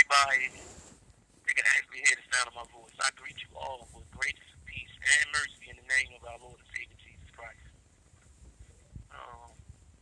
everybody that can actually hear the sound of my voice. I greet you all with grace, peace, and mercy in the name of our Lord and Savior Jesus Christ. Um,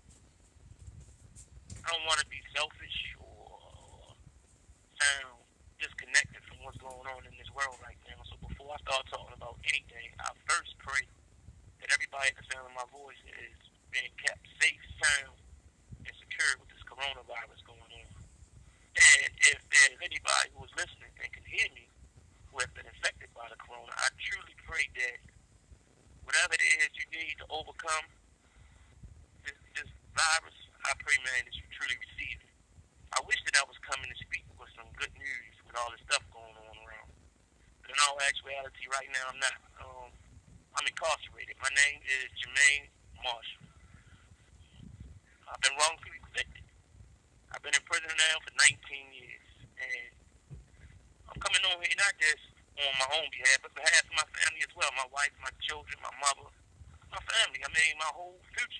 I don't want to be selfish or sound disconnected from what's going on in this world right now. So before I start talking about anything, I first pray that everybody at the sound of my voice is being kept safe, sound, and secure with this coronavirus going on. And if there's anybody who is listening and can hear me who has been infected by the corona, I truly pray that whatever it is you need to overcome this virus, I pray, man, that you truly receive it. I wish that I was coming to speak with some good news with all this stuff going on around. But in all actuality, right now, I'm not. I'm incarcerated. My name is Jermaine Marshall. I've been wrongfully convicted. I've been in prison now for 19 years. And I'm coming on here not just on my own behalf, but behalf of my family as well. My wife, my children, my mother, my family. I mean, my whole future.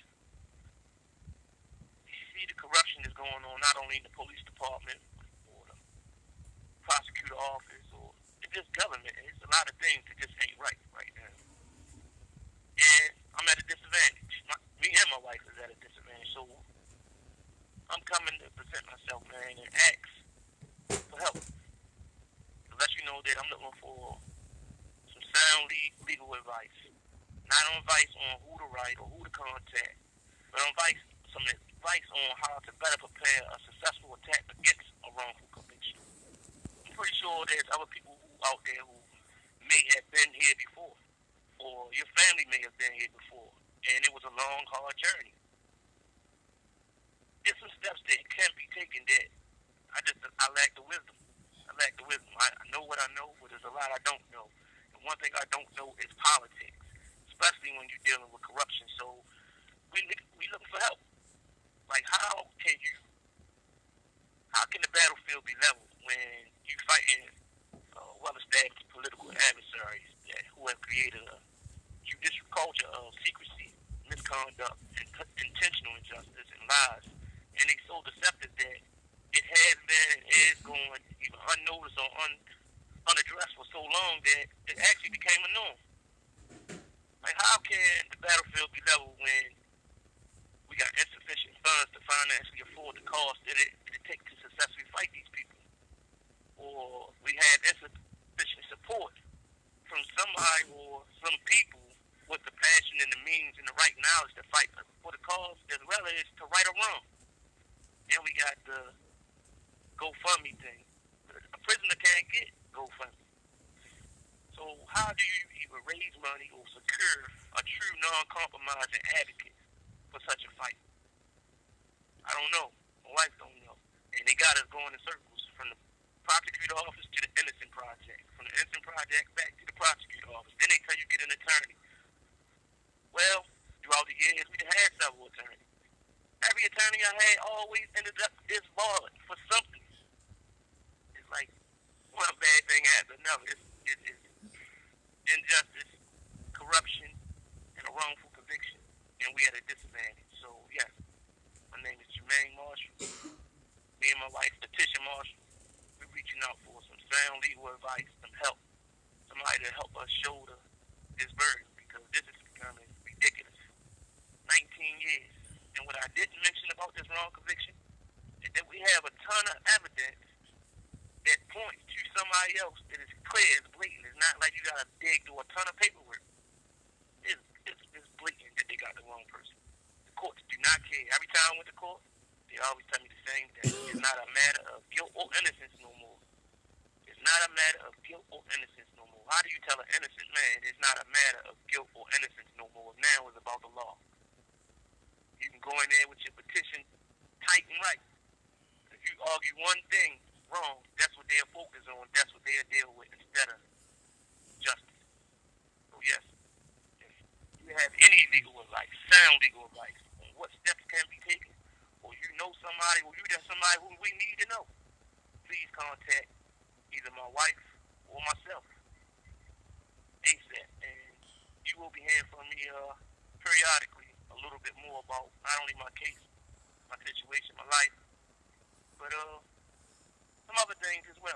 You see the corruption that's going on not only in the police department or the prosecutor office or just government. It's a lot of things that just ain't right now. And I'm at a disadvantage. Me and my wife is at a disadvantage. So I'm coming to present myself, man, and ask for help. To let you know that I'm looking for some sound legal advice. Not advice on who to write or who to contact, but some advice on how to better prepare a successful attack against a wrongful conviction. I'm pretty sure there's other people out there who may have been here before, or your family may have been here before, and it was a long, hard journey. There's some steps that can be taken that I lack the wisdom. I know what I know, but there's a lot I don't know. And one thing I don't know is politics, especially when you're dealing with corruption. So we looking for help. Like how can the battlefield be leveled when you're fighting well-established political adversaries who have created a judicial culture of secrecy, misconduct, and intentional injustice and lies, and they so deceptive that it has been and is going even unnoticed or unaddressed for so long that it actually became a norm. Like how can the battlefield be leveled when we got insufficient funds to financially afford the cost that it takes to successfully fight these people? Or we have insufficient support from somebody or some people with the passion and the means and the right knowledge to fight for the cause as well as to right or wrong. And we got the GoFundMe thing. A prisoner can't get GoFundMe. So how do you even raise money or secure a true non-compromising advocate for such a fight? I don't know. My wife don't know. And they got us going in circles from the prosecutor office to the Innocent Project, from the Innocent Project back to the prosecutor office. Then they tell you get an attorney. Well, throughout the years, we had several attorneys. Every attorney I had always ended up disbarred for something. It's like one bad thing after another. It's injustice, corruption, and a wrongful conviction. And we at a disadvantage. So, yes, my name is Jermaine Marshall. Me and my wife, Letitia Marshall, we're reaching out for some sound legal advice, some help. Somebody to help us shoulder this burden because this is becoming ridiculous. 19 years. And what I didn't mention about this wrong conviction is that we have a ton of evidence that points to somebody else that is clear, it's blatant. It's not like you got to dig through a ton of paperwork. It's blatant that they got the wrong person. The courts do not care. Every time I went to court, they always tell me the same thing. It's not a matter of guilt or innocence no more. It's not a matter of guilt or innocence no more. How do you tell an innocent man it's not a matter of guilt or innocence no more? Now it's about the law. You can go in there with your petition tight and right. If you argue one thing wrong, that's what they'll focus on. That's what they'll deal with instead of justice. So yes, if you have any legal advice, sound legal advice, on what steps can be taken, or you know somebody, or you just somebody who we need to know, please contact either my wife or myself ASAP. And you will be hearing from me periodically a little bit more about not only my case, my situation, my life, but some other things as well.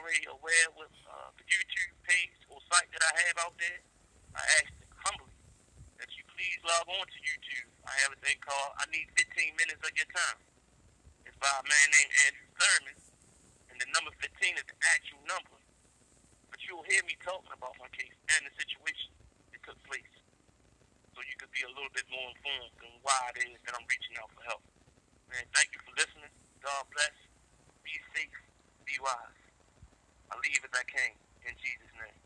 already aware with the YouTube page or site that I have out there, I ask humbly that you please log on to YouTube. I have a thing called I Need 15 Minutes of Your Time. It's by a man named Andrew Thurman, and the number 15 is the actual number. But you'll hear me talking about my case and the situation that took place, so you could be a little bit more informed on why it is that I'm reaching out for help. Man, thank you for listening. God bless. Be safe. Be wise. I leave as I came. In Jesus' name.